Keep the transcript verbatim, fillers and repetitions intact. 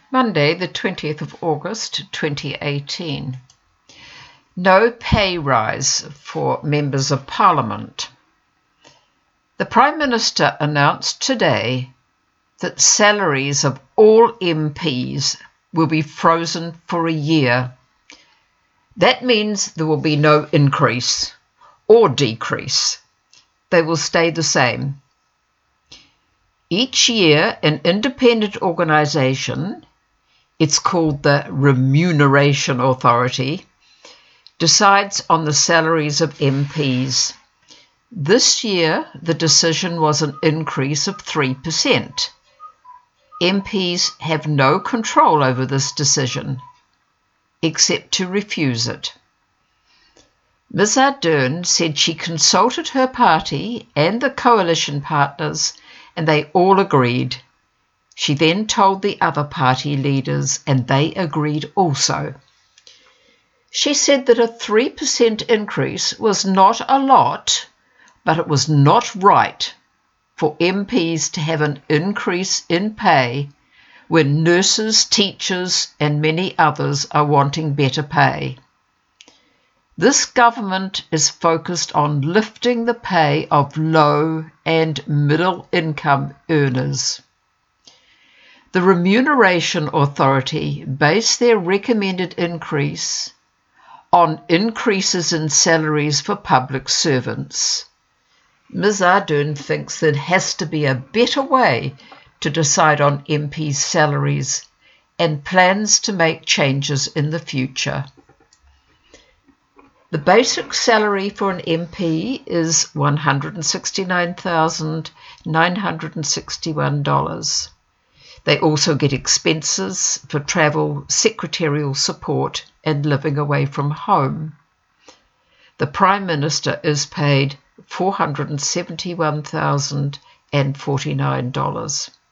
Monday, the twentieth of August, twenty eighteen. No pay rise for members of Parliament. The Prime Minister announced today that salaries of all M Ps will be frozen for a year. That means there will be no increase or decrease. They will stay the same. Each year, an independent organisation, it's called the Remuneration Authority, decides on the salaries of M Ps. This year, the decision was an increase of three percent. M Ps have no control over this decision, except to refuse it. Miz Ardern said she consulted her party and the coalition partners, and they all agreed. She then told the other party leaders, and they agreed also. She said that a three percent increase was not a lot, but it was not right for M Ps to have an increase in pay when nurses, teachers, and many others are wanting better pay. This government is focused on lifting the pay of low and middle income earners. The Remuneration Authority based their recommended increase on increases in salaries for public servants. Miz Ardern thinks there has to be a better way to decide on M Ps' salaries and plans to make changes in the future. The basic salary for an M P is one hundred sixty-nine thousand nine hundred sixty-one dollars. They also get expenses for travel, secretarial support, and living away from home. The Prime Minister is paid four hundred seventy-one thousand forty-nine dollars.